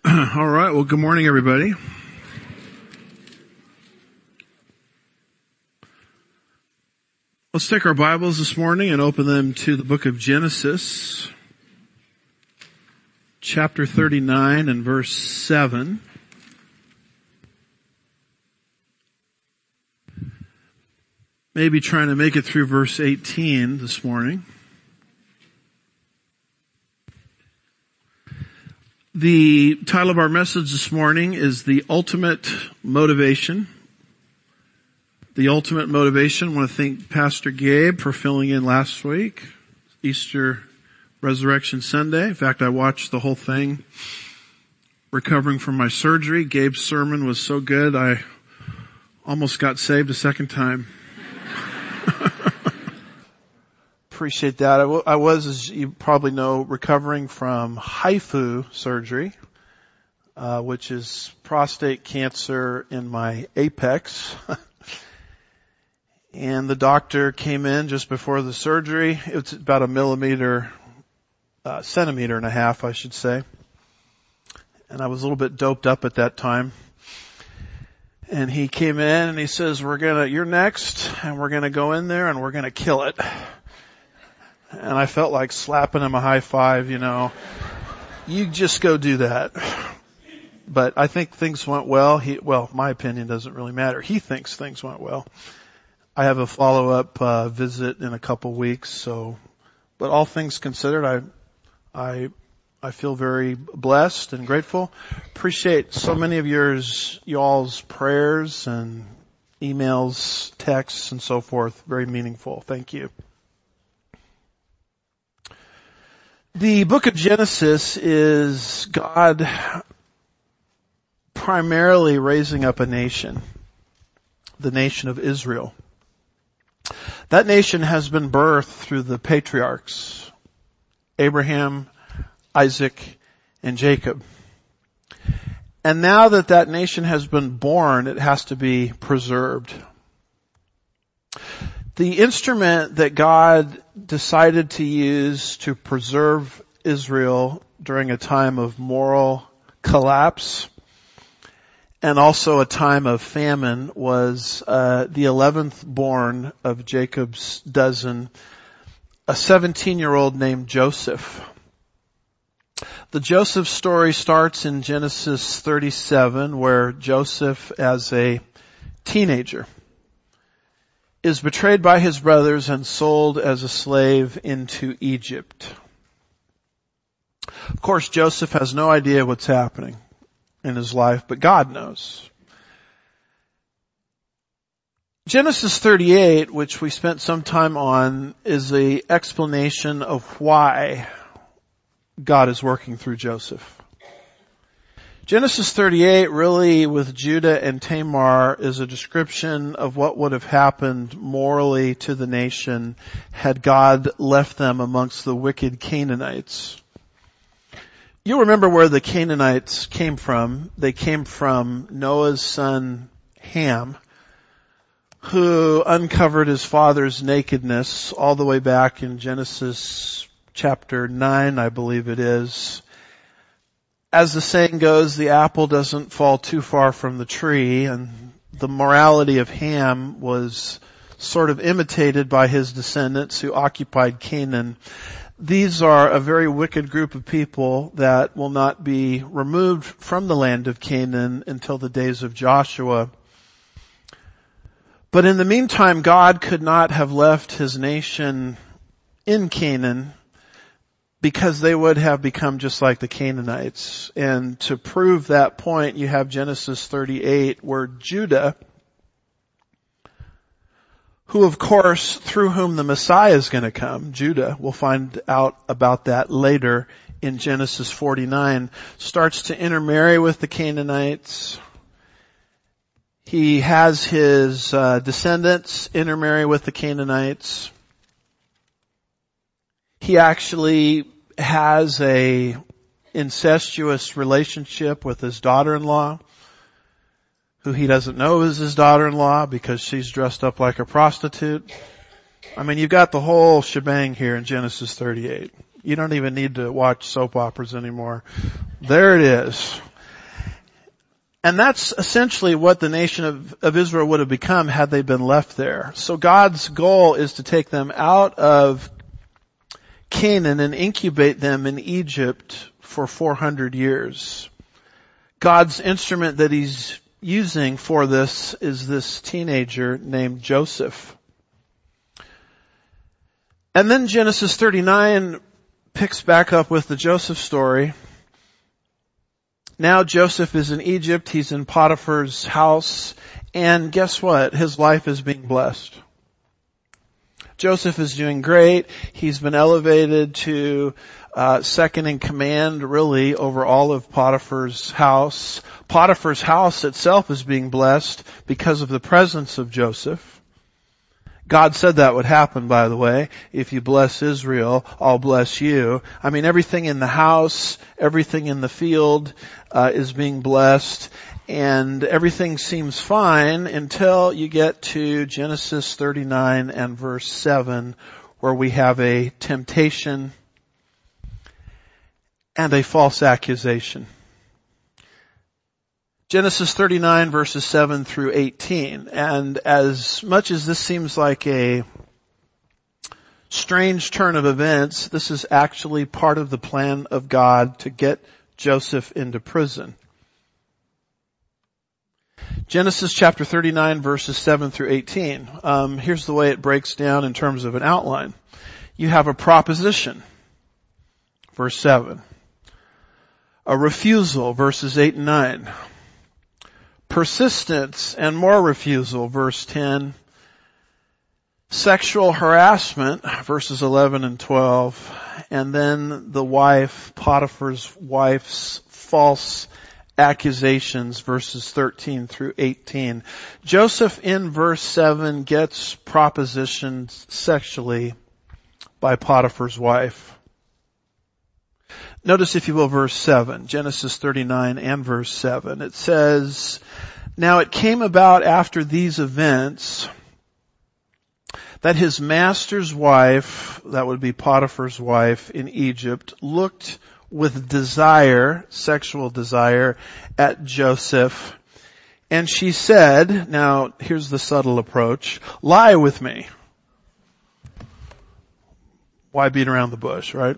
All right. Well, good morning, everybody. Let's take our Bibles this morning and open them to the book of Genesis, chapter 39 and verse 7. Maybe trying to make it through verse 18 this morning. The title of our message this morning is The Ultimate Motivation. The Ultimate Motivation. I want to thank Pastor Gabe for filling in last week, Easter Resurrection Sunday. In fact, I watched the whole thing recovering from my surgery. Gabe's sermon was so good, I almost got saved a second time. Appreciate that. I was, as you probably know, recovering from HIFU surgery, which is prostate cancer in my apex. And the doctor came in just before the surgery. It's about centimeter and a half, I should say. And I was a little bit doped up at that time. And he came in and he says, you're next, and we're gonna go in there and we're gonna kill it. And I felt like slapping him a high five, You just go do that. But I think things went well. My opinion doesn't really matter. He thinks things went well. I have a follow-up visit in a couple weeks, but all things considered, I feel very blessed and grateful. Appreciate so many of y'all's prayers and emails, texts, and so forth. Very meaningful. Thank you. The book of Genesis is God primarily raising up a nation, the nation of Israel. That nation has been birthed through the patriarchs, Abraham, Isaac, and Jacob. And now that nation has been born, it has to be preserved. The instrument that God decided to use to preserve Israel during a time of moral collapse and also a time of famine was the 11th born of Jacob's dozen, a 17-year-old named Joseph. The Joseph story starts in Genesis 37, where Joseph, as a teenager, is betrayed by his brothers and sold as a slave into Egypt. Of course, Joseph has no idea what's happening in his life, but God knows. Genesis 38, which we spent some time on, is the explanation of why God is working through Joseph. Genesis 38 really, with Judah and Tamar, is a description of what would have happened morally to the nation had God left them amongst the wicked Canaanites. You remember where the Canaanites came from. They came from Noah's son Ham, who uncovered his father's nakedness all the way back in Genesis chapter 9, I believe it is. As the saying goes, the apple doesn't fall too far from the tree, and the morality of Ham was sort of imitated by his descendants who occupied Canaan. These are a very wicked group of people that will not be removed from the land of Canaan until the days of Joshua. But in the meantime, God could not have left his nation in Canaan because they would have become just like the Canaanites. And to prove that point, you have Genesis 38, where Judah, who of course, through whom the Messiah is going to come, Judah, we'll find out about that later in Genesis 49, starts to intermarry with the Canaanites. He has his descendants intermarry with the Canaanites. He actually has a incestuous relationship with his daughter-in-law, who he doesn't know is his daughter-in-law because she's dressed up like a prostitute. I mean, you've got the whole shebang here in Genesis 38. You don't even need to watch soap operas anymore. There it is. And that's essentially what the nation of Israel would have become had they been left there. So God's goal is to take them out of Canaan and incubate them in Egypt for 400 years. God's instrument that he's using for this is this teenager named Joseph. And then Genesis 39 picks back up with the Joseph story. Now Joseph is in Egypt, he's in Potiphar's house, and guess what? His life is being blessed. Joseph is doing great. He's been elevated to second in command, really, over all of Potiphar's house. Potiphar's house itself is being blessed because of the presence of Joseph. God said that would happen, by the way. If you bless Israel, I'll bless you. I mean, everything in the house, everything in the field is being blessed, and everything seems fine until you get to Genesis 39 and verse 7, where we have a temptation and a false accusation. Genesis 39 verses 7 through 18. And as much as this seems like a strange turn of events, this is actually part of the plan of God to get Joseph into prison. Genesis chapter 39 verses 7 through 18. Here's the way it breaks down in terms of an outline. You have a proposition, verse 7. A refusal, verses 8 and 9. Persistence and more refusal, verse 10. Sexual harassment, verses 11 and 12. And then the wife, Potiphar's wife's false accusations, verses 13 through 18. Joseph in verse 7 gets propositioned sexually by Potiphar's wife. Notice, if you will, verse 7, Genesis 39 and verse 7. It says, "Now it came about after these events that his master's wife," that would be Potiphar's wife in Egypt, "looked with desire," sexual desire, "at Joseph. And she said," now here's the subtle approach, "Lie with me." Why beat around the bush, right?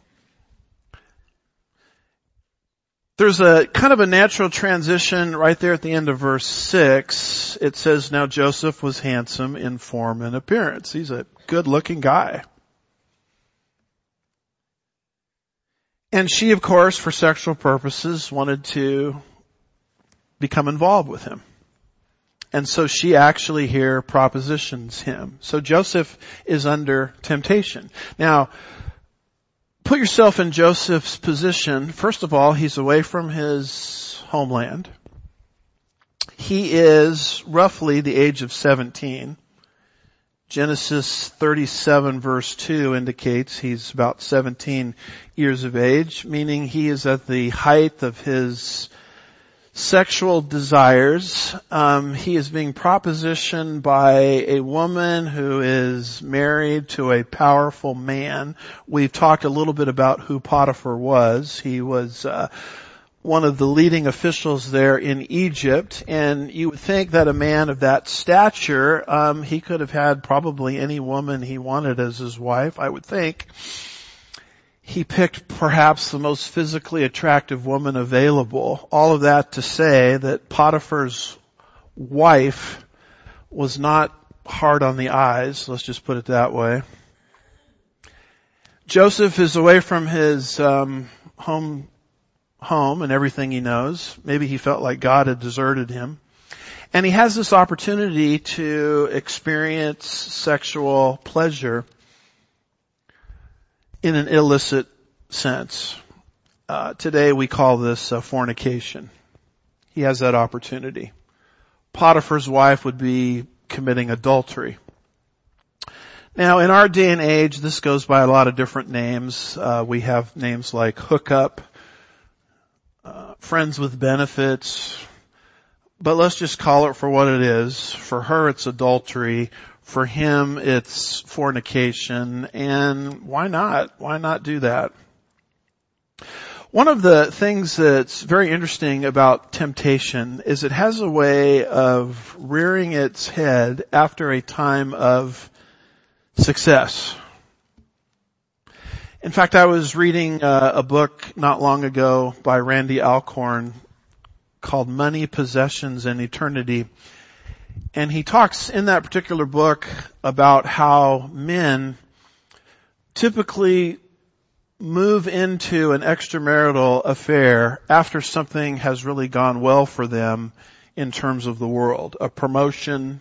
There's a kind of a natural transition right there at the end of verse 6. It says, "Now Joseph was handsome in form and appearance." He's a good-looking guy. And she, of course, for sexual purposes, wanted to become involved with him. And so she actually here propositions him. So Joseph is under temptation. Now, put yourself in Joseph's position. First of all, he's away from his homeland. He is roughly the age of 17. Genesis 37 verse 2 indicates he's about 17 years of age, meaning he is at the height of his sexual desires. He is being propositioned by a woman who is married to a powerful man. We've talked a little bit about who Potiphar was. He was one of the leading officials there in Egypt, and you would think that a man of that stature, he could have had probably any woman he wanted as his wife, I would think. He picked perhaps the most physically attractive woman available. All of that to say that Potiphar's wife was not hard on the eyes, let's just put it that way. Joseph is away from his home and everything he knows. Maybe he felt like God had deserted him. And he has this opportunity to experience sexual pleasure in an illicit sense. Today we call this fornication. He has that opportunity. Potiphar's wife would be committing adultery. Now, in our day and age, this goes by a lot of different names. We have names like hookup, friends with benefits, but let's just call it for what it is. For her, it's adultery. For him, it's fornication. And why not? Why not do that? One of the things that's very interesting about temptation is it has a way of rearing its head after a time of success. In fact, I was reading a book not long ago by Randy Alcorn called Money, Possessions, and Eternity. And he talks in that particular book about how men typically move into an extramarital affair after something has really gone well for them in terms of the world. A promotion,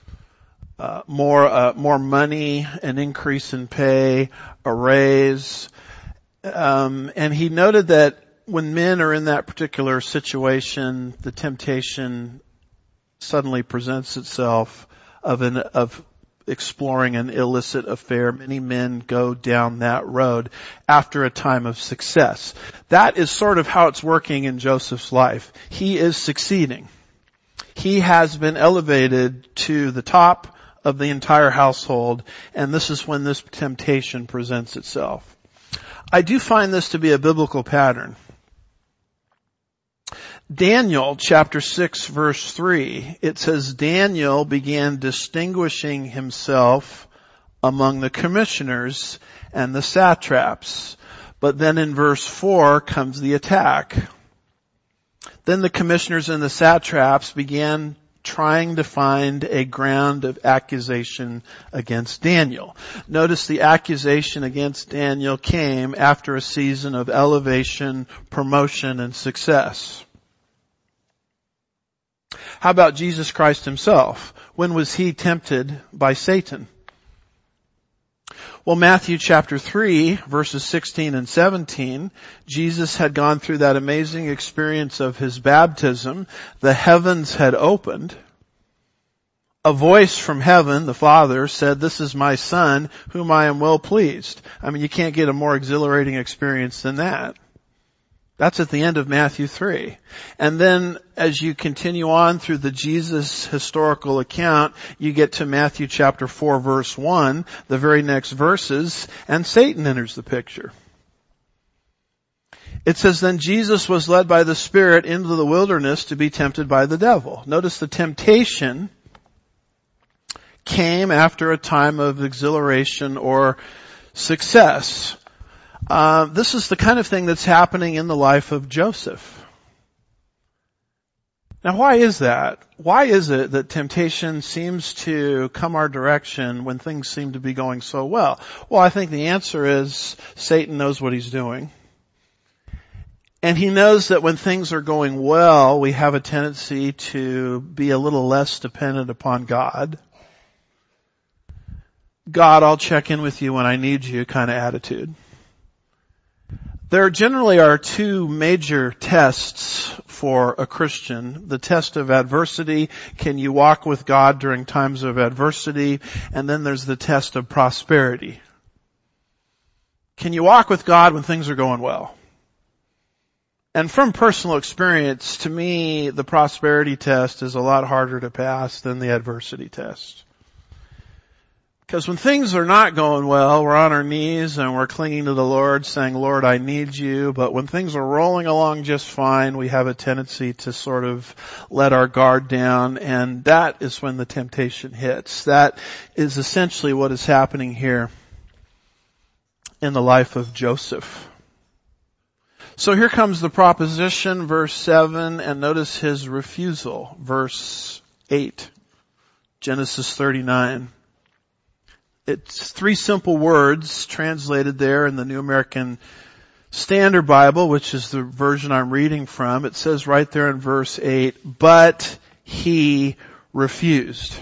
more money, an increase in pay, a raise. And he noted that when men are in that particular situation, the temptation suddenly presents itself of exploring an illicit affair. Many men go down that road after a time of success. That is sort of how it's working in Joseph's life. He is succeeding. He has been elevated to the top of the entire household, and this is when this temptation presents itself. I do find this to be a biblical pattern. Daniel chapter 6 verse 3, it says Daniel began distinguishing himself among the commissioners and the satraps. But then in verse 4 comes the attack. Then the commissioners and the satraps began trying to find a ground of accusation against Daniel. Notice the accusation against Daniel came after a season of elevation, promotion, and success. How about Jesus Christ himself? When was he tempted by Satan? Well, Matthew chapter 3, verses 16 and 17, Jesus had gone through that amazing experience of his baptism. The heavens had opened. A voice from heaven, the Father, said, "This is my Son, whom I am well pleased." I mean, you can't get a more exhilarating experience than that. That's at the end of Matthew 3. And then as you continue on through the Jesus historical account, you get to Matthew chapter 4 verse 1, the very next verses, and Satan enters the picture. It says, "Then Jesus was led by the Spirit into the wilderness to be tempted by the devil." Notice the temptation came after a time of exhilaration or success. This is the kind of thing that's happening in the life of Joseph. Now, why is that? Why is it that temptation seems to come our direction when things seem to be going so well? Well, I think the answer is Satan knows what he's doing. And he knows that when things are going well, we have a tendency to be a little less dependent upon God. God, I'll check in with you when I need you kind of attitude. There generally are two major tests for a Christian. The test of adversity. Can you walk with God during times of adversity? And then there's the test of prosperity. Can you walk with God when things are going well? And from personal experience, to me, the prosperity test is a lot harder to pass than the adversity test. Because when things are not going well, we're on our knees and we're clinging to the Lord saying, "Lord, I need you." But when things are rolling along just fine, we have a tendency to sort of let our guard down, and that is when the temptation hits. That is essentially what is happening here in the life of Joseph. So here comes the proposition, verse 7, and notice his refusal, verse 8, Genesis 39. It's three simple words translated there in the New American Standard Bible, which is the version I'm reading from. It says right there in verse 8, "But he refused."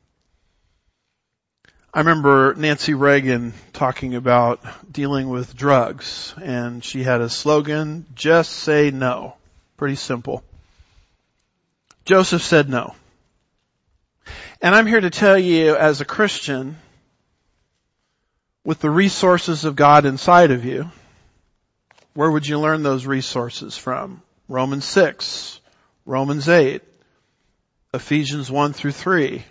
I remember Nancy Reagan talking about dealing with drugs, and she had a slogan, "Just say no." Pretty simple. Joseph said no. And I'm here to tell you, as a Christian, with the resources of God inside of you, where would you learn those resources from? Romans 6, Romans 8, Ephesians 1 through 3.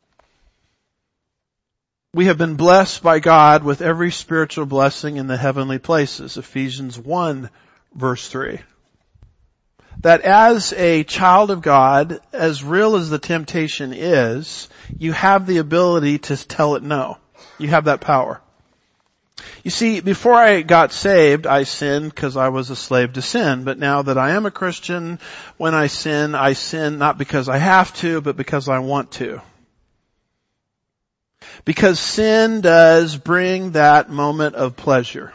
We have been blessed by God with every spiritual blessing in the heavenly places. Ephesians 1 verse 3. That as a child of God, as real as the temptation is, you have the ability to tell it no. You have that power. You see, before I got saved, I sinned because I was a slave to sin. But now that I am a Christian, when I sin not because I have to, but because I want to. Because sin does bring that moment of pleasure.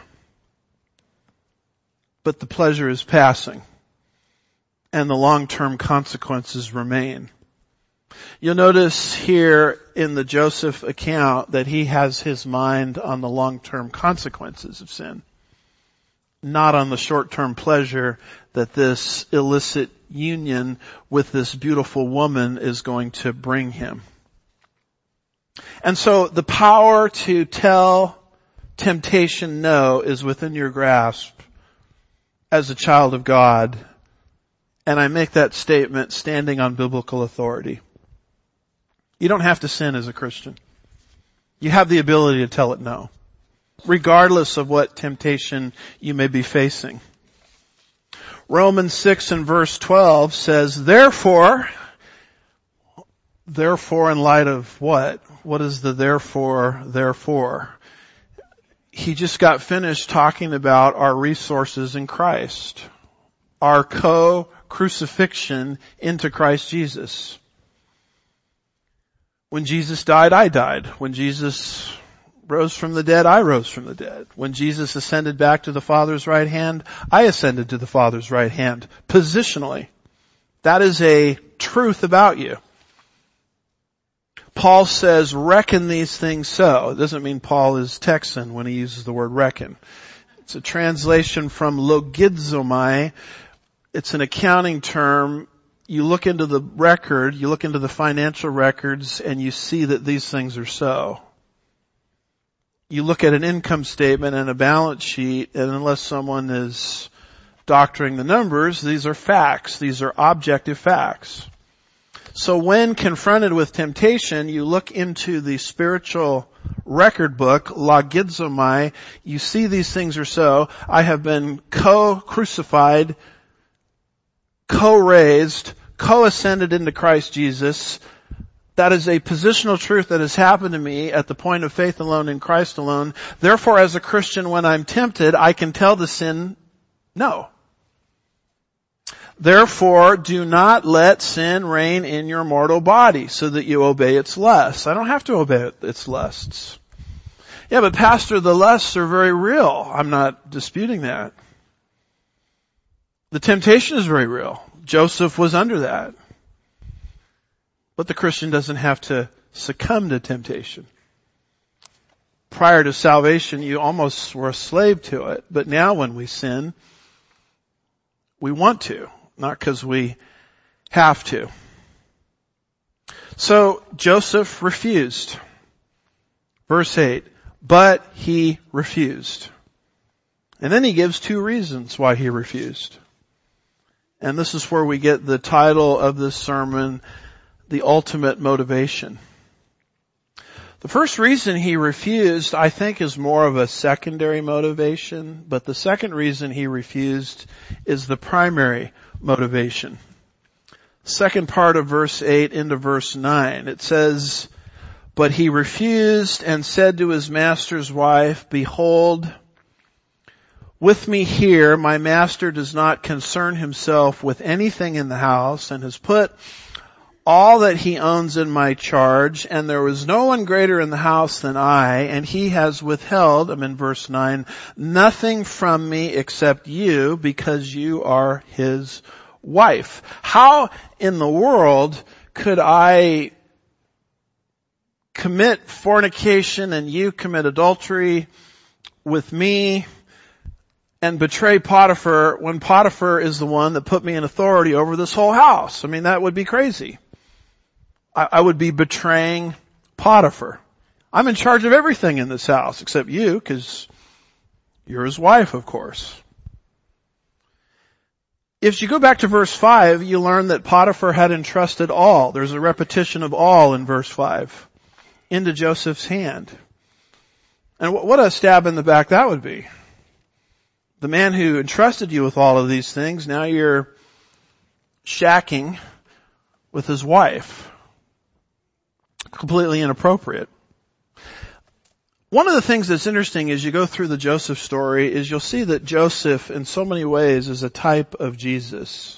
But the pleasure is passing. And the long-term consequences remain. You'll notice here in the Joseph account that he has his mind on the long-term consequences of sin, not on the short-term pleasure that this illicit union with this beautiful woman is going to bring him. And so the power to tell temptation no is within your grasp as a child of God. And I make that statement standing on biblical authority. You don't have to sin as a Christian. You have the ability to tell it no, regardless of what temptation you may be facing. Romans 6 and verse 12 says, therefore in light of what? What is the therefore? He just got finished talking about our resources in Christ, our co-crucifixion into Christ Jesus. When Jesus died, I died. When Jesus rose from the dead, I rose from the dead. When Jesus ascended back to the Father's right hand, I ascended to the Father's right hand. Positionally. That is a truth about you. Paul says, reckon these things so. It doesn't mean Paul is Texan when he uses the word reckon. It's a translation from logizomai. It's an accounting term. You look into the record, you look into the financial records, and you see that these things are so. You look at an income statement and a balance sheet, and unless someone is doctoring the numbers, these are facts. These are objective facts. So when confronted with temptation, you look into the spiritual record book, logizomai, you see these things are so. I have been co-crucified, co-raised, co-ascended into Christ Jesus. That is a positional truth that has happened to me at the point of faith alone in Christ alone. Therefore, as a Christian, when I'm tempted, I can tell the sin no. Therefore, do not let sin reign in your mortal body so that you obey its lusts. I don't have to obey its lusts. Yeah, but Pastor, the lusts are very real. I'm not disputing that. The temptation is very real. Joseph was under that. But the Christian doesn't have to succumb to temptation. Prior to salvation, you almost were a slave to it. But now when we sin, we want to, not because we have to. So Joseph refused. Verse 8, but he refused. And then he gives two reasons why he refused. And this is where we get the title of this sermon, The Ultimate Motivation. The first reason he refused, I think, is more of a secondary motivation, but the second reason he refused is the primary motivation. Second part of verse 8 into verse 9, it says, but he refused and said to his master's wife, behold, with me here, my master does not concern himself with anything in the house and has put all that he owns in my charge, and there was no one greater in the house than I, and he has withheld, I'm in verse 9, nothing from me except you, because you are his wife. How in the world could I commit fornication and you commit adultery with me and betray Potiphar when Potiphar is the one that put me in authority over this whole house? I mean, that would be crazy. I would be betraying Potiphar. I'm in charge of everything in this house except you, because you're his wife, of course. If you go back to verse 5, you learn that Potiphar had entrusted all. There's a repetition of all in verse 5 into Joseph's hand. And what a stab in the back that would be. The man who entrusted you with all of these things, now you're shacking with his wife. Completely inappropriate. One of the things that's interesting as you go through the Joseph story is you'll see that Joseph in so many ways is a type of Jesus.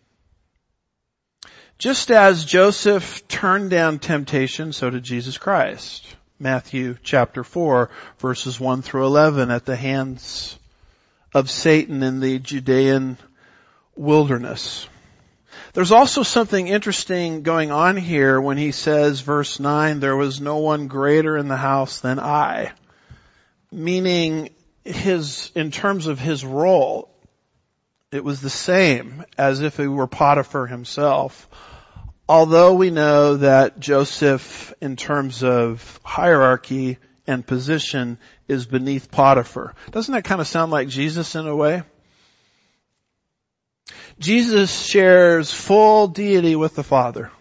Just as Joseph turned down temptation, so did Jesus Christ. Matthew chapter 4, verses 1 through 11, at the hands of Satan in the Judean wilderness. There's also something interesting going on here when he says, verse 9, there was no one greater in the house than I. Meaning in terms of his role, it was the same as if he were Potiphar himself. Although we know that Joseph, in terms of hierarchy and position, is beneath Potiphar. Doesn't that kind of sound like Jesus in a way? Jesus shares full deity with the Father.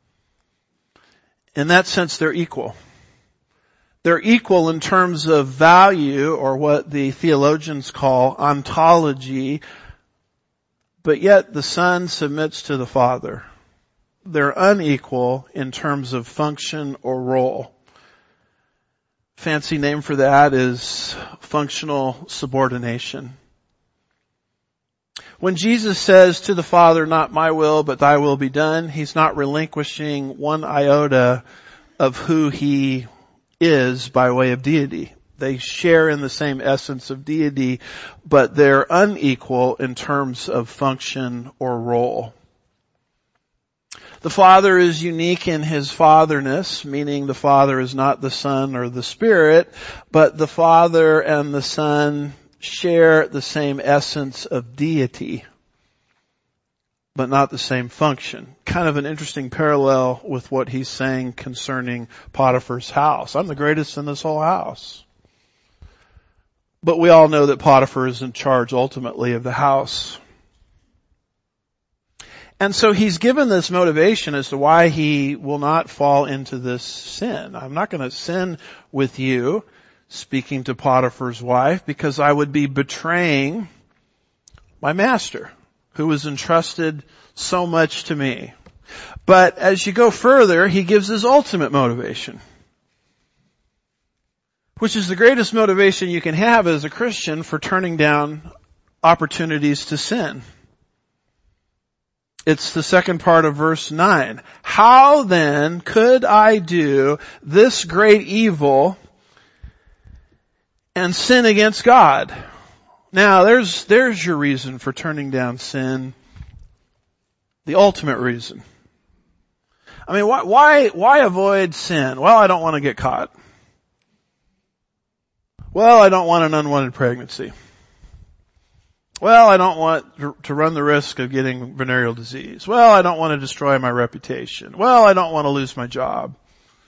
In that sense, they're equal. They're equal in terms of value, or what the theologians call ontology, but yet the Son submits to the Father. They're unequal in terms of function or role. Fancy name for that is functional subordination. When Jesus says to the Father, not my will, but thy will be done, he's not relinquishing one iota of who he is by way of deity. They share in the same essence of deity, but they're unequal in terms of function or role. The Father is unique in his fatherness, meaning the Father is not the Son or the Spirit, but the Father and the Son share the same essence of deity, but not the same function. Kind of an interesting parallel with what he's saying concerning Potiphar's house. I'm the greatest in this whole house. But we all know that Potiphar is in charge ultimately of the house. And so he's given this motivation as to why he will not fall into this sin. I'm not going to sin with you, speaking to Potiphar's wife, because I would be betraying my master, who was entrusted so much to me. But as you go further, he gives his ultimate motivation, which is the greatest motivation you can have as a Christian for turning down opportunities to sin. It's the second part of verse 9. How then could I do this great evil and sin against God? Now there's your reason for turning down sin. The ultimate reason. I mean, why avoid sin? Well, I don't want to get caught. Well, I don't want an unwanted pregnancy. Well, I don't want to run the risk of getting venereal disease. Well, I don't want to destroy my reputation. Well, I don't want to lose my job.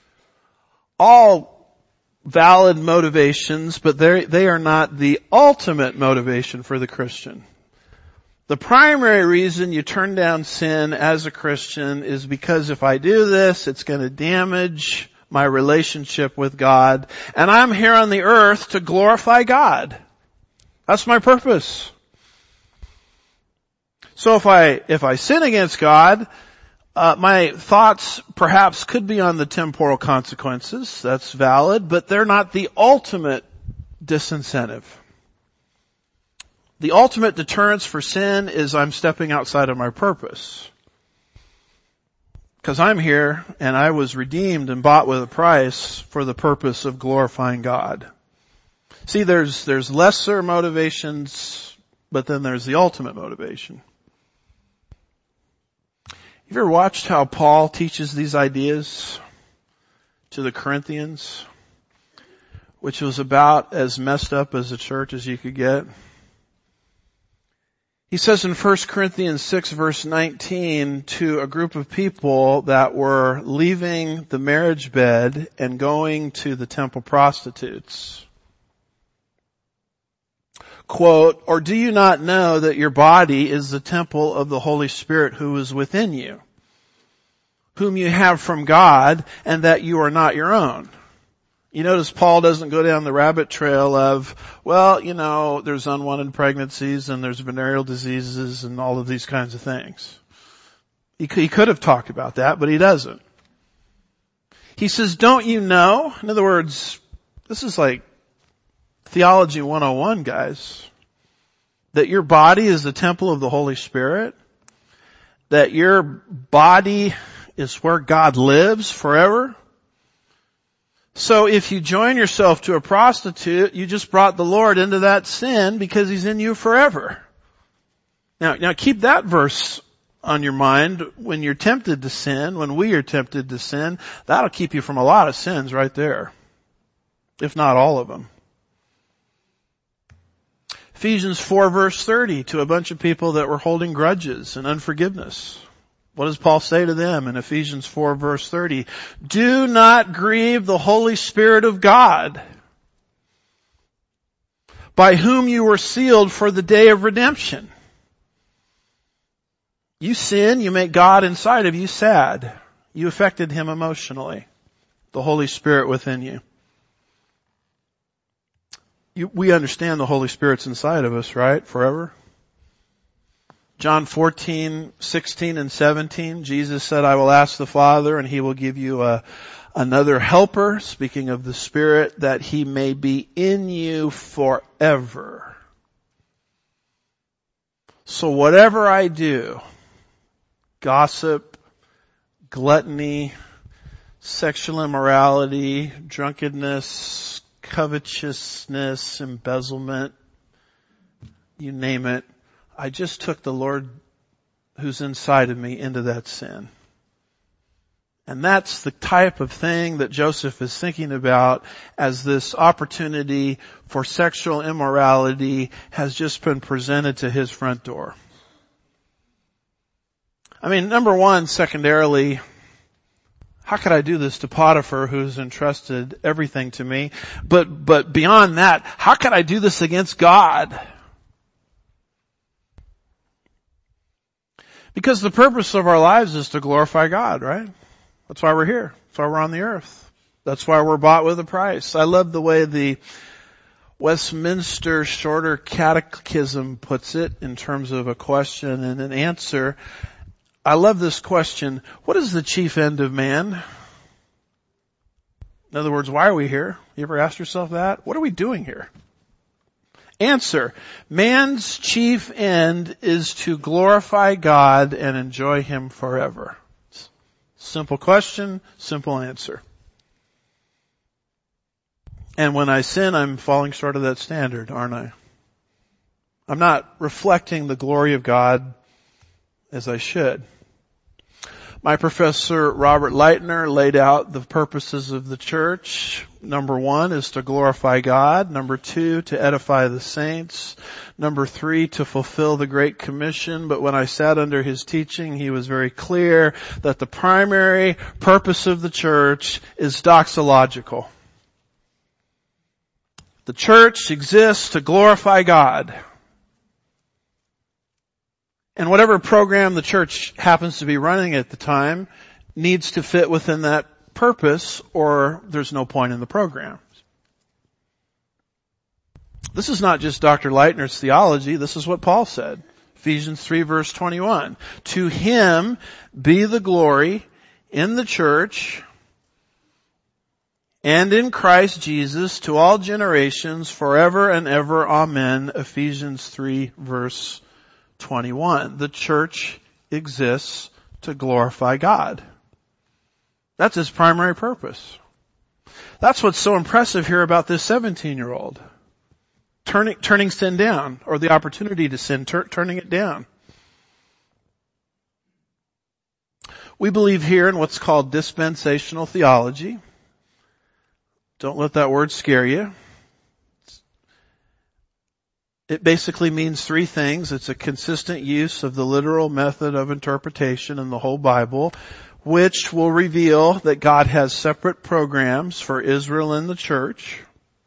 All valid motivations, but they are not the ultimate motivation for the Christian. The primary reason you turn down sin as a Christian is because if I do this, it's going to damage my relationship with God, and I'm here on the earth to glorify God. That's my purpose. So if I sin against God, my thoughts perhaps could be on the temporal consequences. That's valid, but they're not the ultimate disincentive. The ultimate deterrence for sin is I'm stepping outside of my purpose. Because I'm here and I was redeemed and bought with a price for the purpose of glorifying God. See, there's lesser motivations, but then there's the ultimate motivation. You ever watched how Paul teaches these ideas to the Corinthians, which was about as messed up as a church as you could get? He says in 1 Corinthians 6 verse 19 to a group of people that were leaving the marriage bed and going to the temple prostitutes. Quote, or do you not know that your body is the temple of the Holy Spirit who is within you, whom you have from God, and that you are not your own? You notice Paul doesn't go down the rabbit trail of, well, there's unwanted pregnancies and there's venereal diseases and all of these kinds of things. He could have talked about that, but he doesn't. He says, don't you know? In other words, this is like Theology 101, guys. That your body is the temple of the Holy Spirit. That your body is where God lives forever. So if you join yourself to a prostitute, you just brought the Lord into that sin because He's in you forever. Now keep that verse on your mind when you're tempted to sin, when we are tempted to sin. That'll keep you from a lot of sins right there. If not all of them. Ephesians 4 verse 30 to a bunch of people that were holding grudges and unforgiveness. What does Paul say to them in Ephesians 4 verse 30? Do not grieve the Holy Spirit of God, by whom you were sealed for the day of redemption. You sin, you make God inside of you sad. You affected Him emotionally. The Holy Spirit within you. We understand the Holy Spirit's inside of us, right? Forever. John 14, 16 and 17, Jesus said, I will ask the Father and He will give you another helper, speaking of the Spirit, that He may be in you forever. So whatever I do, gossip, gluttony, sexual immorality, drunkenness, covetousness, embezzlement, you name it, I just took the Lord who's inside of me into that sin. And that's the type of thing that Joseph is thinking about as this opportunity for sexual immorality has just been presented to his front door. I mean, number one, secondarily, how could I do this to Potiphar who's entrusted everything to me? But beyond that, how could I do this against God? Because the purpose of our lives is to glorify God, right? That's why we're here. That's why we're on the earth. That's why we're bought with a price. I love the way the Westminster Shorter Catechism puts it in terms of a question and an answer. I love this question. What is the chief end of man? In other words, why are we here? You ever asked yourself that? What are we doing here? Answer. Man's chief end is to glorify God and enjoy Him forever. Simple question, simple answer. And when I sin, I'm falling short of that standard, aren't I? I'm not reflecting the glory of God as I should. My professor, Robert Leitner, laid out the purposes of the church. Number one is to glorify God. Number two, to edify the saints. Number three, to fulfill the Great Commission. But when I sat under his teaching, he was very clear that the primary purpose of the church is doxological. The church exists to glorify God. And whatever program the church happens to be running at the time needs to fit within that purpose, or there's no point in the program. This is not just Dr. Leitner's theology. This is what Paul said. Ephesians 3 verse 21. To Him be the glory in the church and in Christ Jesus to all generations forever and ever. Amen. Ephesians 3 verse 21. The church exists to glorify God. That's its primary purpose. That's what's so impressive here about this 17-year-old. Turning sin down, or the opportunity to sin, turning it down. We believe here in what's called dispensational theology. Don't let that word scare you. It basically means three things. It's a consistent use of the literal method of interpretation in the whole Bible, which will reveal that God has separate programs for Israel and the church.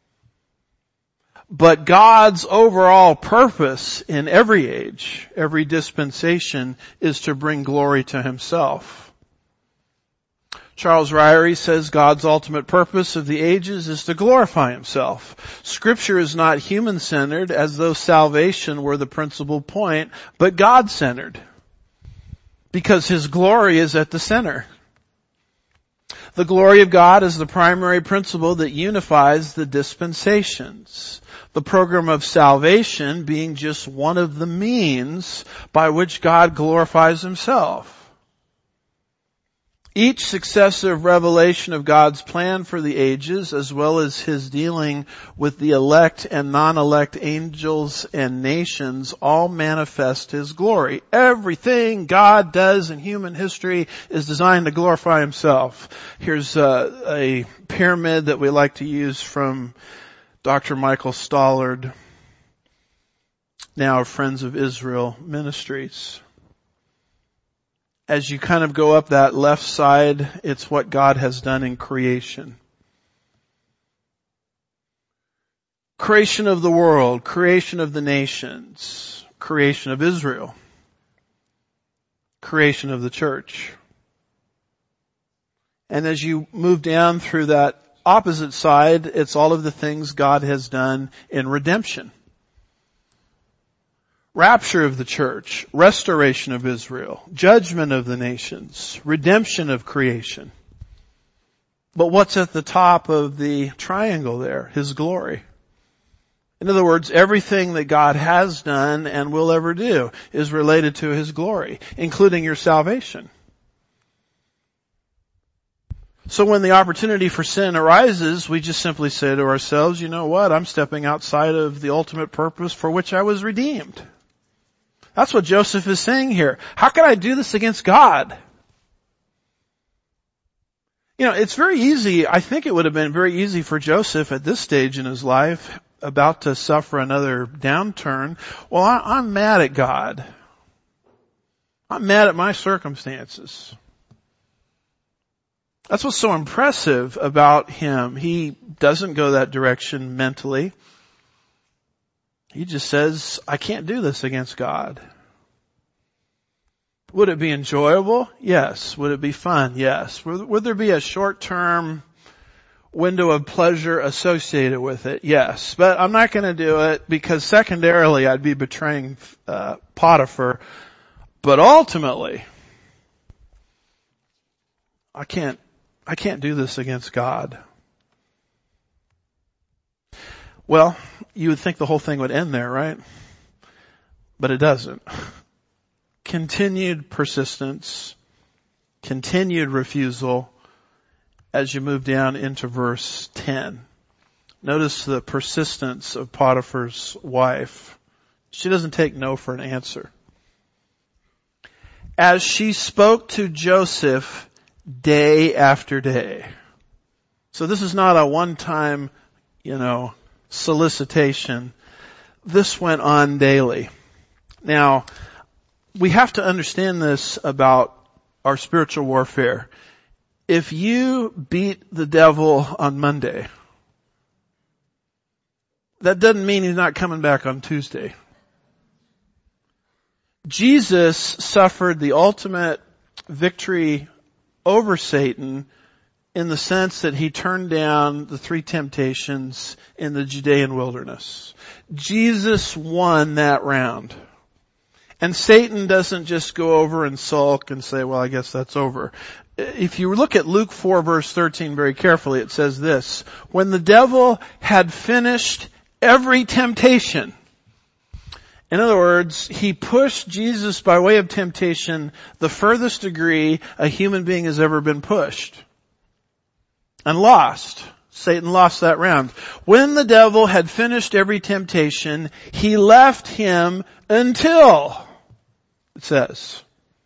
But God's overall purpose in every age, every dispensation, is to bring glory to Himself. Charles Ryrie says God's ultimate purpose of the ages is to glorify himself. Scripture is not human-centered as though salvation were the principal point, but God-centered, because his glory is at the center. The glory of God is the primary principle that unifies the dispensations. The program of salvation being just one of the means by which God glorifies himself. Each successive revelation of God's plan for the ages, as well as his dealing with the elect and non-elect angels and nations, all manifest his glory. Everything God does in human history is designed to glorify himself. Here's a pyramid that we like to use from Dr. Michael Stollard, now of Friends of Israel Ministries. As you kind of go up that left side, it's what God has done in creation. Creation of the world, creation of the nations, creation of Israel, creation of the church. And as you move down through that opposite side, it's all of the things God has done in redemption. Rapture of the church, restoration of Israel, judgment of the nations, redemption of creation. But what's at the top of the triangle there? His glory. In other words, everything that God has done and will ever do is related to his glory, including your salvation. So when the opportunity for sin arises, we just simply say to ourselves, you know what? I'm stepping outside of the ultimate purpose for which I was redeemed. That's what Joseph is saying here. How can I do this against God? You know, it's very easy. I think it would have been very easy for Joseph at this stage in his life, about to suffer another downturn. Well, I'm mad at God. I'm mad at my circumstances. That's what's so impressive about him. He doesn't go that direction mentally. He just says, I can't do this against God. Would it be enjoyable? Yes. Would it be fun? Yes. Would there be a short-term window of pleasure associated with it? Yes. But I'm not going to do it because secondarily I'd be betraying Potiphar. But ultimately, I can't do this against God. Well, you would think the whole thing would end there, right? But it doesn't. Continued persistence, continued refusal as you move down into verse 10. Notice the persistence of Potiphar's wife. She doesn't take no for an answer. As she spoke to Joseph day after day. So this is not a one-time, solicitation. This went on daily. Now, we have to understand this about our spiritual warfare. If you beat the devil on Monday, that doesn't mean he's not coming back on Tuesday. Jesus suffered the ultimate victory over Satan in the sense that he turned down the 3 temptations in the Judean wilderness. Jesus won that round. And Satan doesn't just go over and sulk and say, well, I guess that's over. If you look at Luke 4 verse 13 very carefully, it says this: when the devil had finished every temptation. In other words, he pushed Jesus by way of temptation the furthest degree a human being has ever been pushed. And lost. Satan lost that round. When the devil had finished every temptation, he left him until, it says,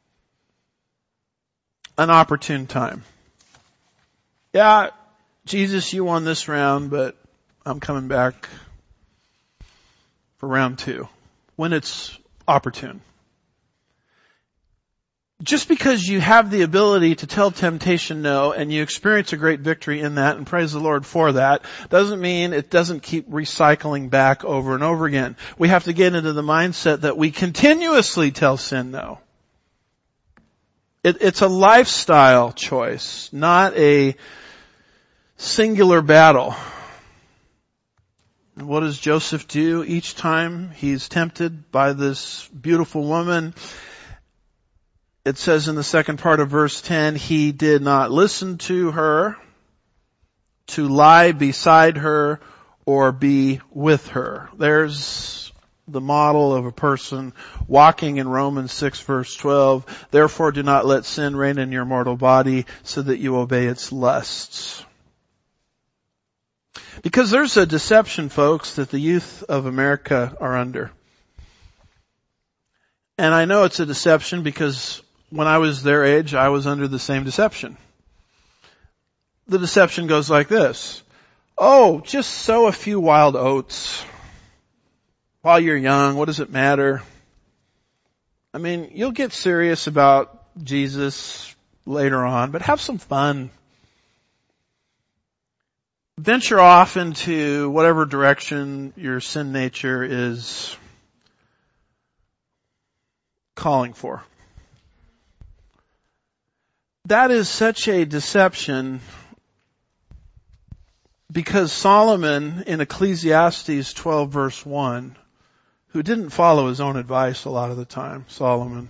an opportune time. Yeah, Jesus, you won this round, but I'm coming back for round 2. When it's opportune. Just because you have the ability to tell temptation no and you experience a great victory in that, and praise the Lord for that, doesn't mean it doesn't keep recycling back over and over again. We have to get into the mindset that we continuously tell sin no. It's a lifestyle choice, not a singular battle. And what does Joseph do each time he's tempted by this beautiful woman? It says in the second part of verse 10, he did not listen to her, to lie beside her, or be with her. There's the model of a person walking in Romans 6 verse 12. Therefore do not let sin reign in your mortal body so that you obey its lusts. Because there's a deception, folks, that the youth of America are under. And I know it's a deception because when I was their age, I was under the same deception. The deception goes like this. Oh, just sow a few wild oats while you're young. What does it matter? I mean, you'll get serious about Jesus later on, but have some fun. Venture off into whatever direction your sin nature is calling for. That is such a deception because Solomon in Ecclesiastes 12 verse 1, who didn't follow his own advice a lot of the time, Solomon,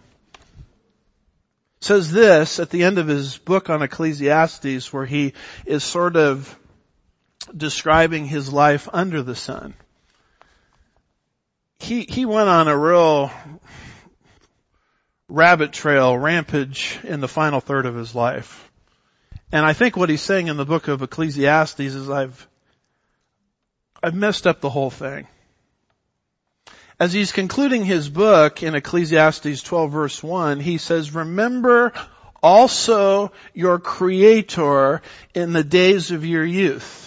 says this at the end of his book on Ecclesiastes where he is sort of describing his life under the sun. He went on a real rabbit trail rampage in the final third of his life. And I think what he's saying in the book of Ecclesiastes is I've messed up the whole thing. As he's concluding his book in Ecclesiastes 12 verse 1, he says, remember also your Creator in the days of your youth,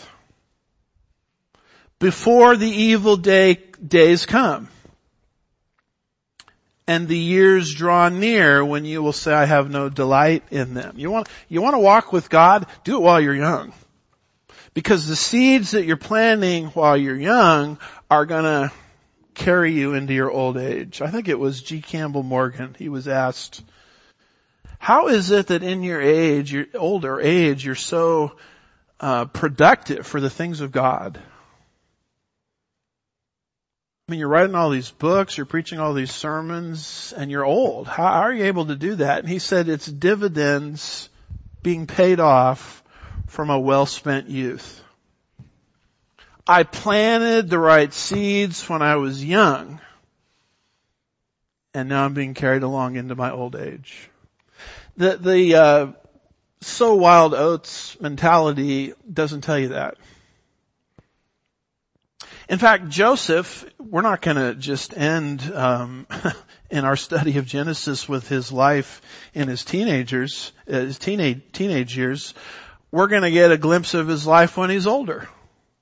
before the evil days come, and the years draw near when you will say, I have no delight in them. You want to walk with God? Do it while you're young. Because the seeds that you're planting while you're young are gonna carry you into your old age. I think it was G. Campbell Morgan. He was asked, how is it that in your age, your older age, you're so productive for the things of God? I mean, you're writing all these books, you're preaching all these sermons, and you're old. How are you able to do that? And he said it's dividends being paid off from a well-spent youth. I planted the right seeds when I was young, and now I'm being carried along into my old age. The sow wild oats mentality doesn't tell you that. In fact, Joseph, we're not going to just end in our study of Genesis with his life in his teenage years. We're going to get a glimpse of his life when he's older.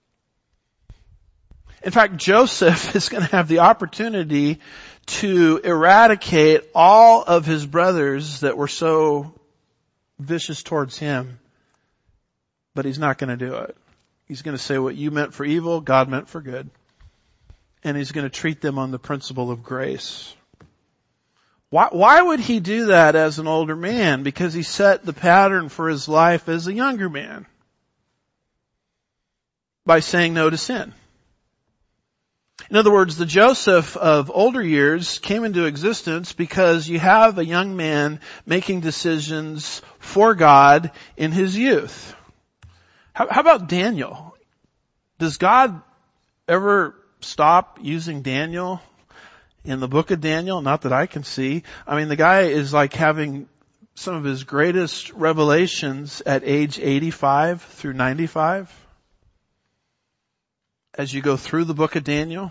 In fact, Joseph is going to have the opportunity to eradicate all of his brothers that were so vicious towards him, but he's not going to do it. He's going to say what you meant for evil, God meant for good. And he's going to treat them on the principle of grace. Why would he do that as an older man? Because he set the pattern for his life as a younger man. By saying no to sin. In other words, the Joseph of older years came into existence because you have a young man making decisions for God in his youth. How about Daniel? Does God ever stop using Daniel in the book of Daniel? Not that I can see. I mean, the guy is like having some of his greatest revelations at age 85 through 95. As you go through the book of Daniel,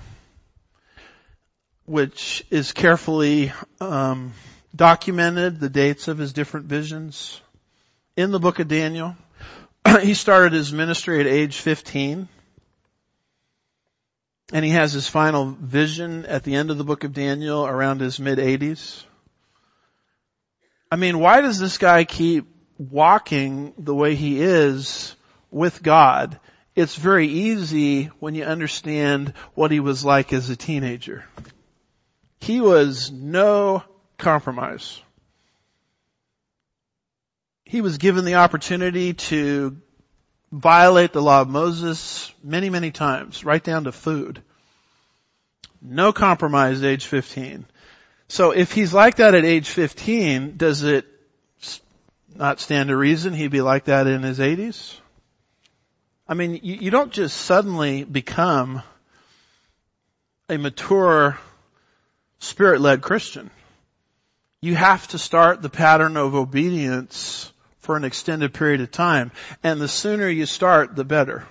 which is carefully documented, the dates of his different visions in the book of Daniel. He started his ministry at age 15. And he has his final vision at the end of the book of Daniel around his mid-80s. I mean, why does this guy keep walking the way he is with God? It's very easy when you understand what he was like as a teenager. He was no compromise. He was given the opportunity to violate the law of Moses many, many times, right down to food. No compromise at age 15. So if he's like that at age 15, does it not stand to reason he'd be like that in his 80s? I mean, you don't just suddenly become a mature, Spirit-led Christian. You have to start the pattern of obedience for an extended period of time. And the sooner you start, the better.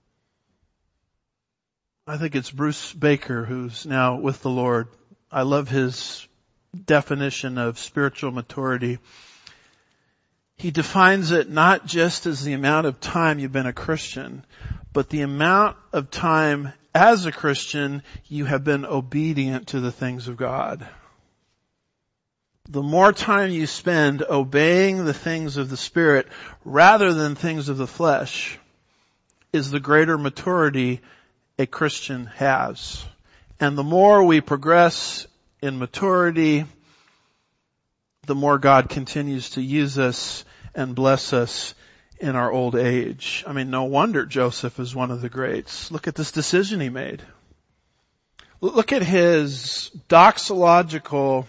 I think it's Bruce Baker who's now with the Lord. I love his definition of spiritual maturity. He defines it not just as the amount of time you've been a Christian, but the amount of time as a Christian you have been obedient to the things of God. The more time you spend obeying the things of the Spirit rather than things of the flesh is the greater maturity a Christian has. And the more we progress in maturity, the more God continues to use us and bless us in our old age. I mean, no wonder Joseph is one of the greats. Look at this decision he made. Look at his doxological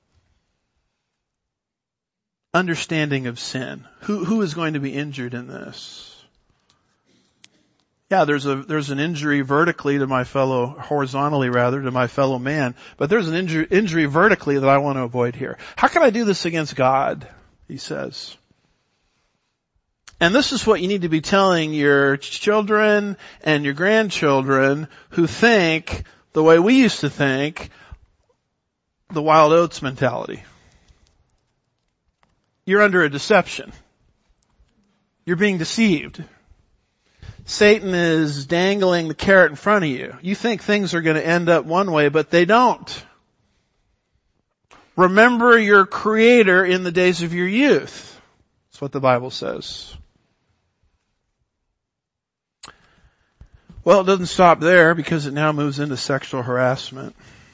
understanding of sin. Who is going to be injured in this? Yeah, there's an injury vertically to my fellow, horizontally rather, to my fellow man, but there's an injury vertically that I want to avoid here. How can I do this against God? He says. And this is what you need to be telling your children and your grandchildren who think the way we used to think, the wild oats mentality. You're under a deception. You're being deceived. Satan is dangling the carrot in front of you. You think things are going to end up one way, but they don't. Remember your Creator in the days of your youth. That's what the Bible says. Well, it doesn't stop there because it now moves into sexual harassment.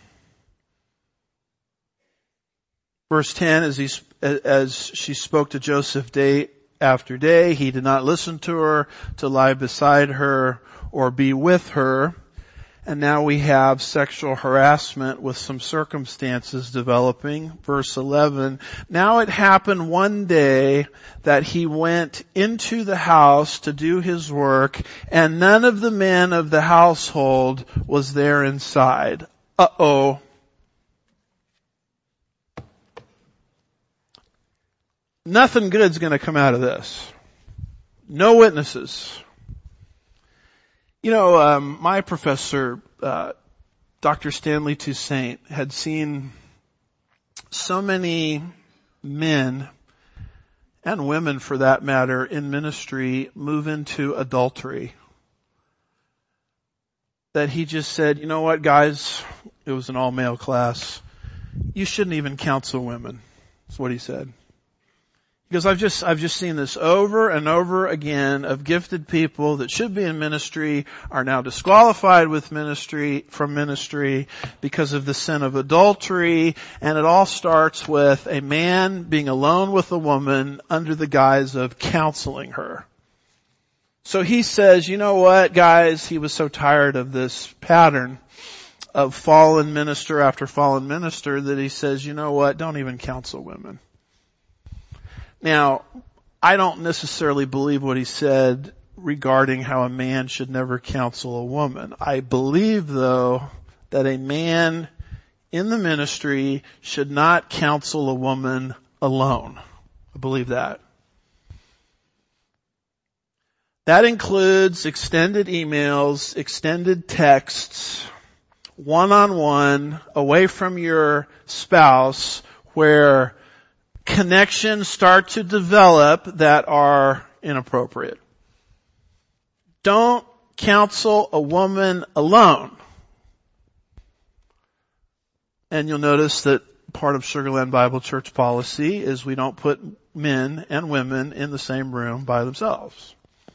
Verse 10, as she spoke to Joseph day after day, he did not listen to her, to lie beside her, or be with her. And now we have sexual harassment with some circumstances developing. Verse 11, now it happened one day that he went into the house to do his work, and none of the men of the household was there inside. Uh-oh. Nothing good's going to come out of this. No witnesses. You know, my professor, Dr. Stanley Toussaint, had seen so many men and women, for that matter, in ministry move into adultery that he just said, you know what, guys, it was an all-male class. You shouldn't even counsel women. That's what he said. Because I've just seen this over and over again of gifted people that should be in ministry are now disqualified from ministry because of the sin of adultery, and it all starts with a man being alone with a woman under the guise of counseling her. So he says, you know what, guys, he was so tired of this pattern of fallen minister after fallen minister that he says, you know what, don't even counsel women. Now, I don't necessarily believe what he said regarding how a man should never counsel a woman. I believe, though, that a man in the ministry should not counsel a woman alone. I believe that. That includes extended emails, extended texts, one-on-one, away from your spouse, where connections start to develop that are inappropriate. Don't counsel a woman alone. And you'll notice that part of Sugarland Bible Church policy is we don't put men and women in the same room by themselves.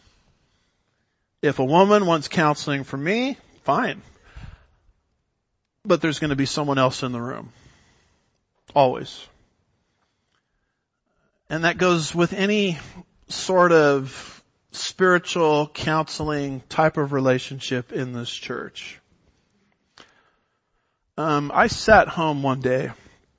If a woman wants counseling from me, fine. But there's going to be someone else in the room. Always. And that goes with any sort of spiritual counseling type of relationship in this church. I sat home one day.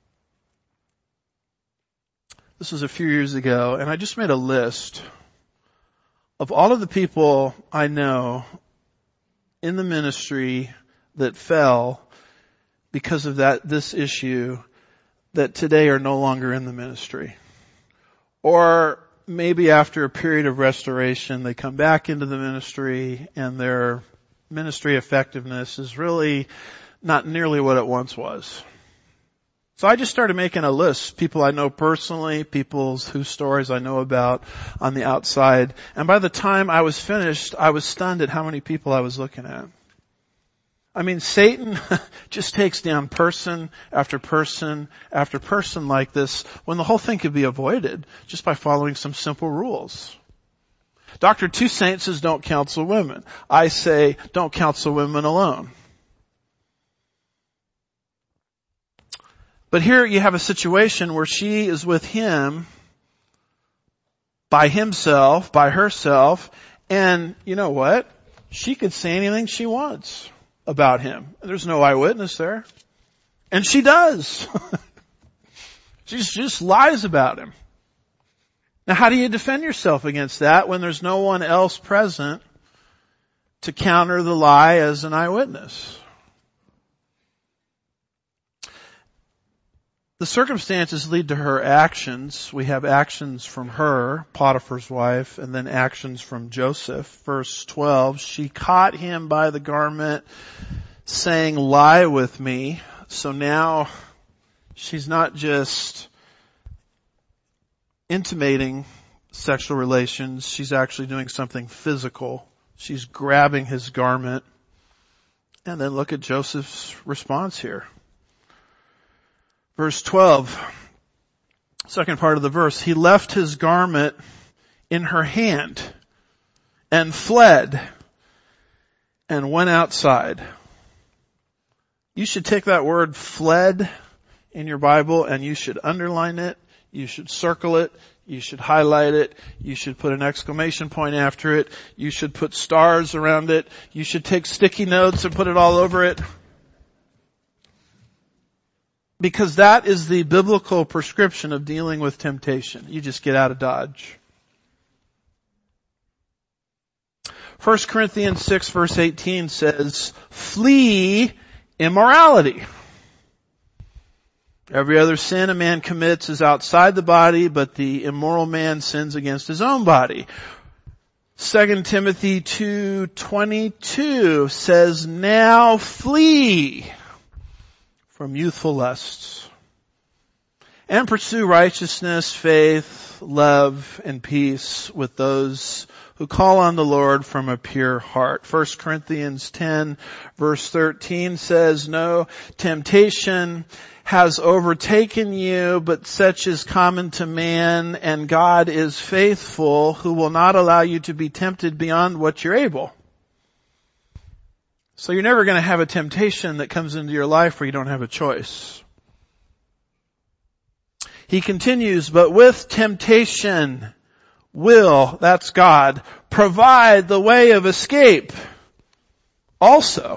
This was a few years ago, and I just made a list of all of the people I know in the ministry that fell because of this issue that today are no longer in the ministry. Or maybe after a period of restoration, they come back into the ministry and their ministry effectiveness is really not nearly what it once was. So I just started making a list. People I know personally, people whose stories I know about on the outside. And by the time I was finished, I was stunned at how many people I was looking at. I mean, Satan just takes down person after person after person like this when the whole thing could be avoided just by following some simple rules. Dr. Toussaint says don't counsel women. I say don't counsel women alone. But here you have a situation where she is with him by himself, by herself, and you know what? She could say anything she wants about him. There's no eyewitness there. And she does. She just lies about him. Now how do you defend yourself against that when there's no one else present to counter the lie as an eyewitness? The circumstances lead to her actions. We have actions from her, Potiphar's wife, and then actions from Joseph. Verse 12, she caught him by the garment saying, lie with me. So now she's not just intimating sexual relations. She's actually doing something physical. She's grabbing his garment. And then look at Joseph's response here. Verse 12, second part of the verse, he left his garment in her hand and fled and went outside. You should take that word fled in your Bible and you should underline it, you should circle it, you should highlight it, you should put an exclamation point after it, you should put stars around it, you should take sticky notes and put it all over it. Because that is the biblical prescription of dealing with temptation. You just get out of Dodge. 1 Corinthians 6 verse 18 says, flee immorality. Every other sin a man commits is outside the body, but the immoral man sins against his own body. 2 Timothy 2:22 says, now flee from youthful lusts, and pursue righteousness, faith, love, and peace with those who call on the Lord from a pure heart. 1 Corinthians 10 verse 13 says, no temptation has overtaken you, but such is common to man, and God is faithful, who will not allow you to be tempted beyond what you're able. So you're never going to have a temptation that comes into your life where you don't have a choice. He continues, but with temptation will, that's God, provide the way of escape also,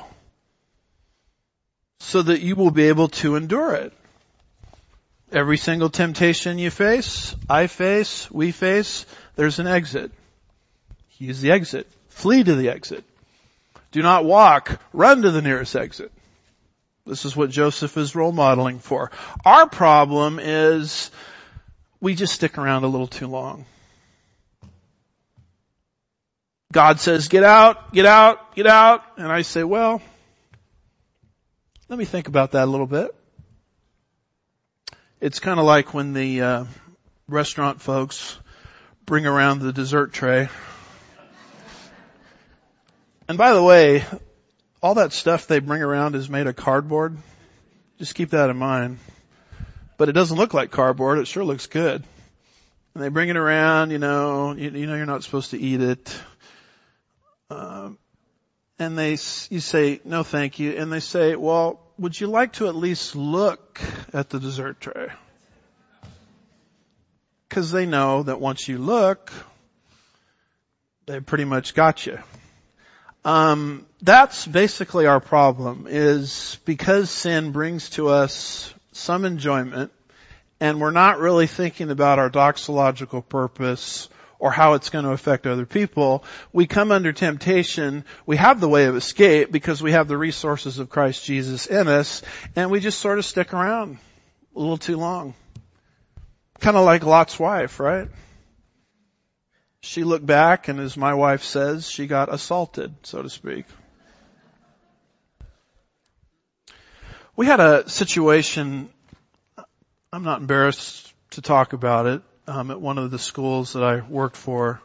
so that you will be able to endure it. Every single temptation you face, I face, we face, there's an exit. Use the exit. Flee to the exit. Do not walk, run to the nearest exit. This is what Joseph is role modeling for. Our problem is we just stick around a little too long. God says, get out, get out, get out. And I say, well, let me think about that a little bit. It's kind of like when the restaurant folks bring around the dessert tray. And by the way, all that stuff they bring around is made of cardboard. Just keep that in mind. But it doesn't look like cardboard. It sure looks good. And they bring it around, you know you're not supposed to eat it. And you say, no thank you. And they say, well, would you like to at least look at the dessert tray? Because they know that once you look, they pretty much got you. That's basically our problem, is because sin brings to us some enjoyment, and we're not really thinking about our doxological purpose or how it's going to affect other people. We come under temptation. We have the way of escape because we have the resources of Christ Jesus in us, and we just sort of stick around a little too long. Kind of like Lot's wife, right? She looked back, and as my wife says, she got assaulted, so to speak. We had a situation, I'm not embarrassed to talk about it, at one of the schools that I worked for,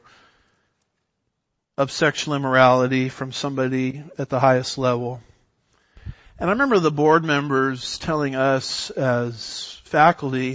of sexual immorality from somebody at the highest level. And I remember the board members telling us as faculty,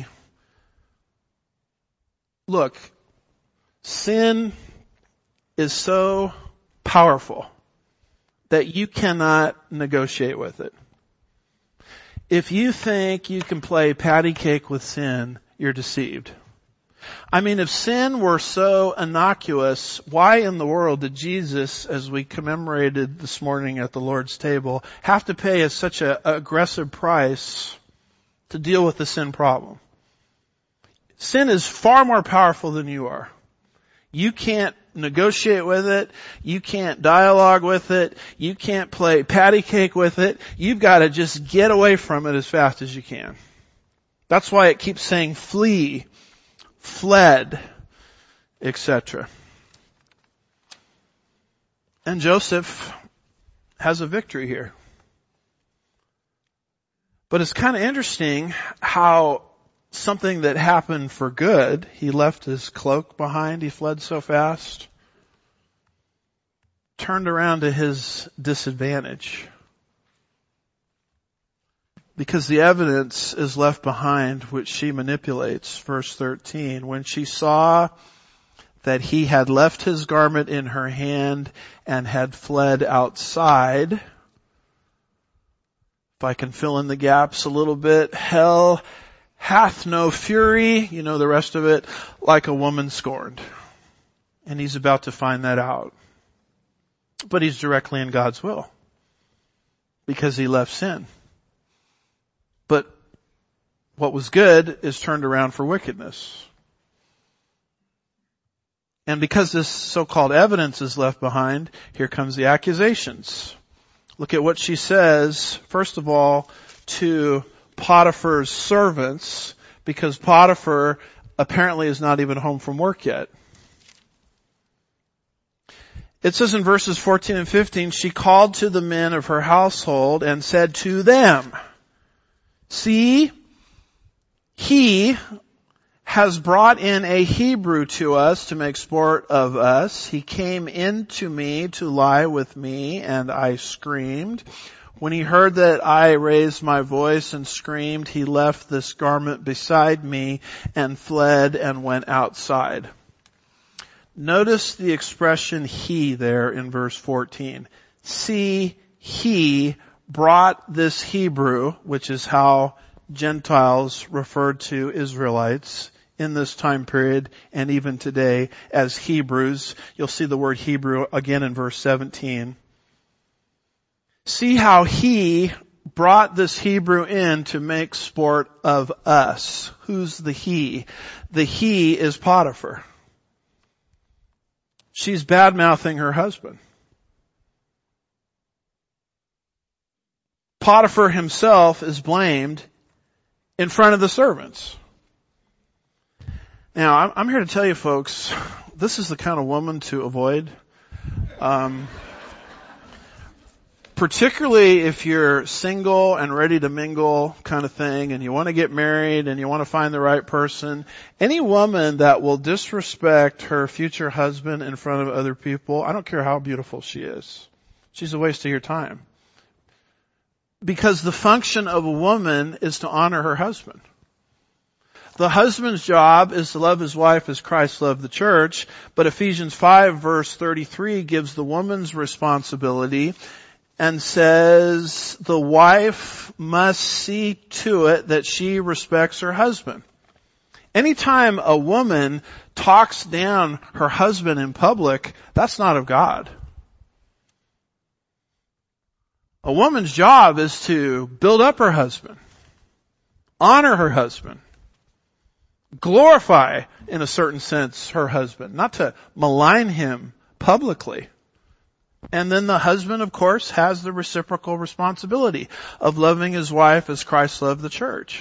look, sin is so powerful that you cannot negotiate with it. If you think you can play patty cake with sin, you're deceived. I mean, if sin were so innocuous, why in the world did Jesus, as we commemorated this morning at the Lord's table, have to pay such an aggressive price to deal with the sin problem? Sin is far more powerful than you are. You can't negotiate with it. You can't dialogue with it. You can't play patty cake with it. You've got to just get away from it as fast as you can. That's why it keeps saying flee, fled, etc. And Joseph has a victory here. But it's kind of interesting how something that happened for good, he left his cloak behind, he fled so fast, turned around to his disadvantage. Because the evidence is left behind which she manipulates. Verse 13, when she saw that he had left his garment in her hand and had fled outside. If I can fill in the gaps a little bit, hell hath no fury, you know the rest of it, like a woman scorned. And he's about to find that out. But he's directly in God's will. Because he left sin. But what was good is turned around for wickedness. And because this so-called evidence is left behind, here comes the accusations. Look at what she says, first of all, to Potiphar's servants, because Potiphar apparently is not even home from work yet. It says in verses 14 and 15, she called to the men of her household and said to them, see, he has brought in a Hebrew to us to make sport of us. He came in to me to lie with me, and I screamed. When he heard that I raised my voice and screamed, he left this garment beside me and fled and went outside. Notice the expression he there in verse 14. See, he brought this Hebrew, which is how Gentiles referred to Israelites in this time period and even today as Hebrews. You'll see the word Hebrew again in verse 17. See how he brought this Hebrew in to make sport of us. Who's the he? The he is Potiphar. She's bad-mouthing her husband. Potiphar himself is blamed in front of the servants. Now, I'm here to tell you folks, this is the kind of woman to avoid. Particularly if you're single and ready to mingle kind of thing, and you want to get married and you want to find the right person. Any woman that will disrespect her future husband in front of other people, I don't care how beautiful she is. She's a waste of your time. Because the function of a woman is to honor her husband. The husband's job is to love his wife as Christ loved the church, but Ephesians 5 verse 33 gives the woman's responsibility and says the wife must see to it that she respects her husband. Anytime a woman talks down her husband in public, that's not of God. A woman's job is to build up her husband, honor her husband, glorify, in a certain sense, her husband, not to malign him publicly. And then the husband, of course, has the reciprocal responsibility of loving his wife as Christ loved the church.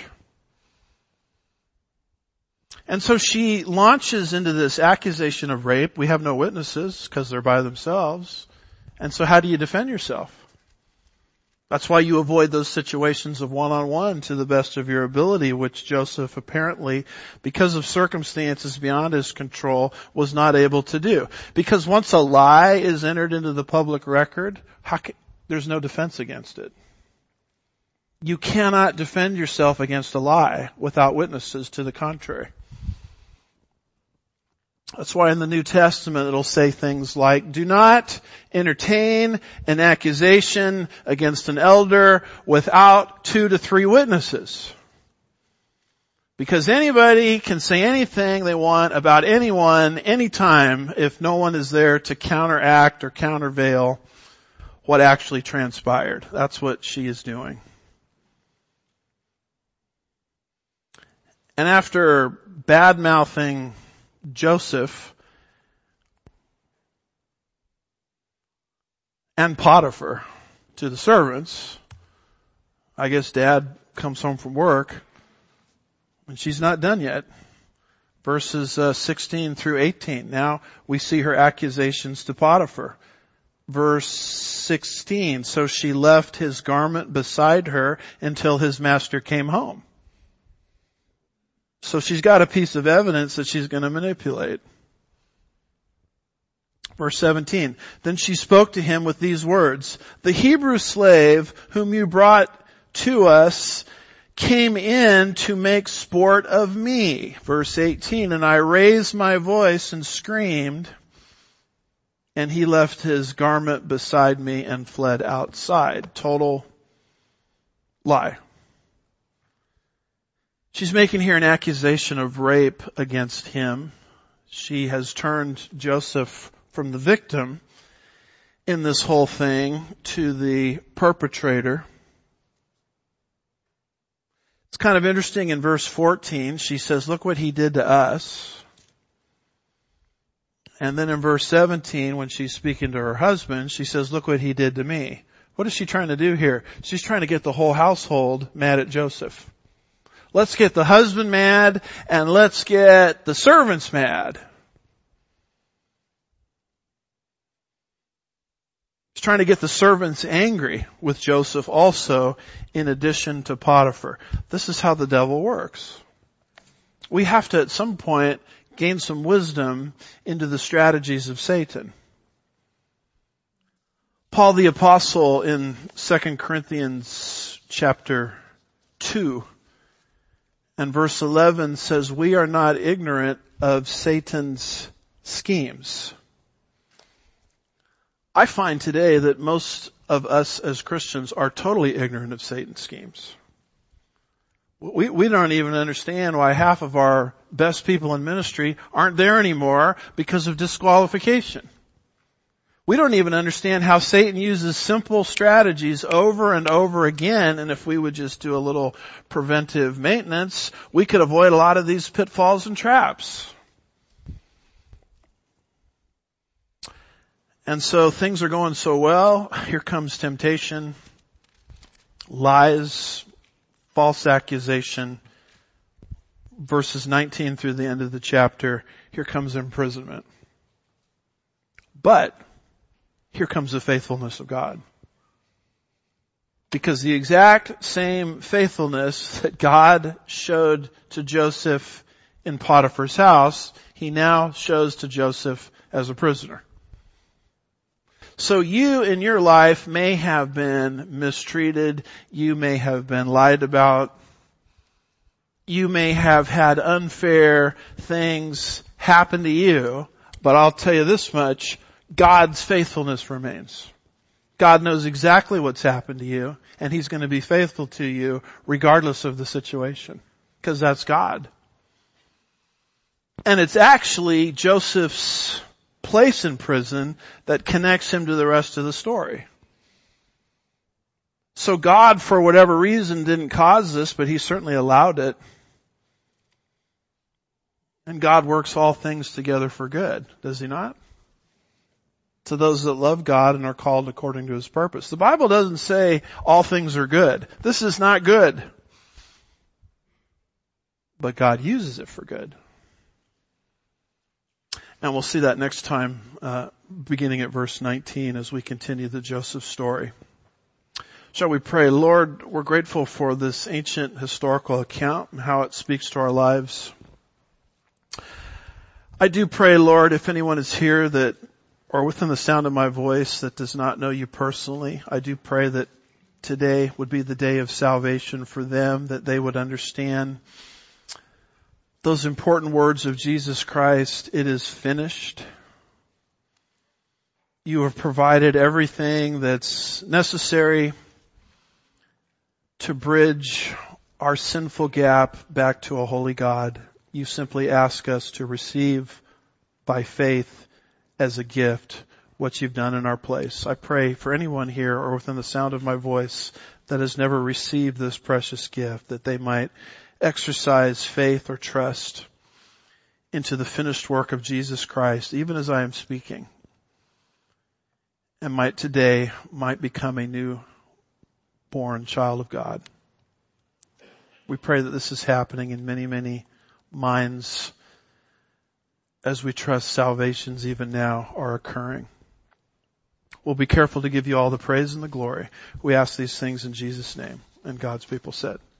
And so she launches into this accusation of rape. We have no witnesses because they're by themselves. And so how do you defend yourself? That's why you avoid those situations of one-on-one to the best of your ability, which Joseph apparently, because of circumstances beyond his control, was not able to do. Because once a lie is entered into the public record, there's no defense against it. You cannot defend yourself against a lie without witnesses to the contrary. That's why in the New Testament it'll say things like, do not entertain an accusation against an elder without 2 to 3 witnesses. Because anybody can say anything they want about anyone, anytime, if no one is there to counteract or countervail what actually transpired. That's what she is doing. And after bad-mouthing Joseph and Potiphar to the servants, I guess Dad comes home from work and she's not done yet. Verses 16 through 18. Now we see her accusations to Potiphar. Verse 16, so she left his garment beside her until his master came home. So she's got a piece of evidence that she's going to manipulate. Verse 17, then she spoke to him with these words, the Hebrew slave whom you brought to us came in to make sport of me. Verse 18, and I raised my voice and screamed, and he left his garment beside me and fled outside. Total lie. She's making here an accusation of rape against him. She has turned Joseph from the victim in this whole thing to the perpetrator. It's kind of interesting in verse 14. She says, look what he did to us. And then in verse 17, when she's speaking to her husband, she says, look what he did to me. What is she trying to do here? She's trying to get the whole household mad at Joseph. Let's get the husband mad and let's get the servants mad. She's trying to get the servants angry with Joseph also, in addition to Potiphar. This is how the devil works. We have to at some point gain some wisdom into the strategies of Satan. Paul the Apostle in 2 Corinthians chapter 2 and verse 11 says, we are not ignorant of Satan's schemes. I find today that most of us as Christians are totally ignorant of Satan's schemes. We don't even understand why half of our best people in ministry aren't there anymore because of disqualification. We don't even understand how Satan uses simple strategies over and over again, and if we would just do a little preventive maintenance, we could avoid a lot of these pitfalls and traps. And so things are going so well. Here comes temptation, lies, false accusation. Verses 19 through the end of the chapter, here comes imprisonment. But here comes the faithfulness of God. Because the exact same faithfulness that God showed to Joseph in Potiphar's house, he now shows to Joseph as a prisoner. So you in your life may have been mistreated. You may have been lied about. You may have had unfair things happen to you. But I'll tell you this much, God's faithfulness remains. God knows exactly what's happened to you, and He's going to be faithful to you regardless of the situation. Because that's God. And it's actually Joseph's place in prison that connects him to the rest of the story. So God, for whatever reason, didn't cause this, but He certainly allowed it. And God works all things together for good, does He not? To those that love God and are called according to His purpose. The Bible doesn't say all things are good. This is not good. But God uses it for good. And we'll see that next time, beginning at verse 19 as we continue the Joseph story. Shall we pray? Lord, we're grateful for this ancient historical account and how it speaks to our lives. I do pray, Lord, if anyone is here that, or within the sound of my voice that does not know You personally, I do pray that today would be the day of salvation for them, that they would understand those important words of Jesus Christ, it is finished. You have provided everything that's necessary to bridge our sinful gap back to a holy God. You simply ask us to receive by faith as a gift what You've done in our place. I pray for anyone here or within the sound of my voice that has never received this precious gift, that they might exercise faith or trust into the finished work of Jesus Christ, even as I am speaking, and might become a new born child of God. We pray that this is happening in many, many minds as we trust salvations even now are occurring. We'll be careful to give You all the praise and the glory. We ask these things in Jesus' name. And God's people said,